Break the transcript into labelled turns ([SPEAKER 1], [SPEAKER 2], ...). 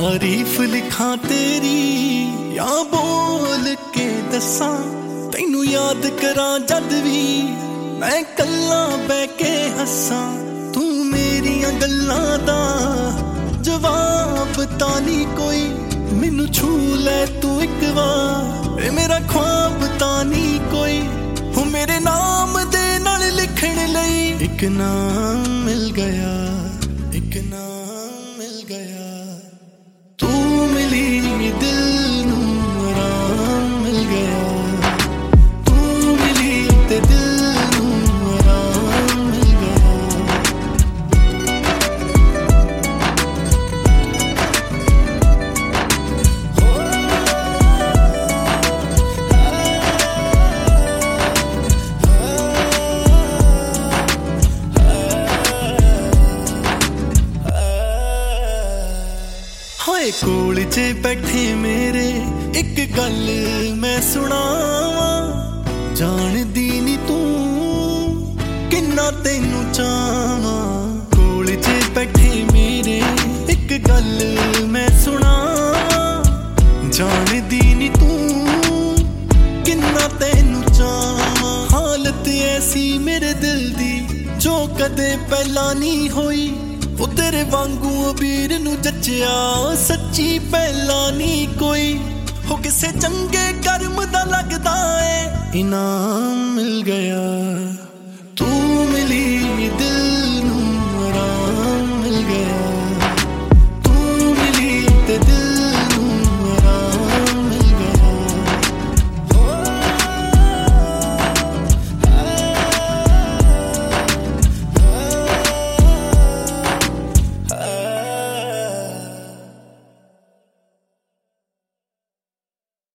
[SPEAKER 1] तारीफ लिखा तेरी या बोल के दसा तैनू याद करा जद भी मैं कल्ला बह के हसा तू मेरिया गल्लां दा जवाब तानी कोई मैनू छू ले तू एक बार मेरा ख्वाब तानी कोई हो मेरे नाम दे नाल लिखण लई एक नाम मिल गया एक नाम मिल गया तू मिली दिल नू आराम मिल गया तू मिली ते दिल नू आराम मिल गया हाय कोल च बैठे मेरे एक गल मैं सुनावा जानदी नी तू किन्ना तैनू चाहवां कोल च बैठे मेरे एक गल मैं सुनावा जानदी नी तू किन्ना तैनू चाहवां हालत ऐसी मेरे दिल दी जो कदे पहला नहीं होई ओ तेरे वांगू अबीर नू जच्चिया सच्ची पहला नी कोई हो किसे चंगे कर्म दा लगदा है इनाम मिल गया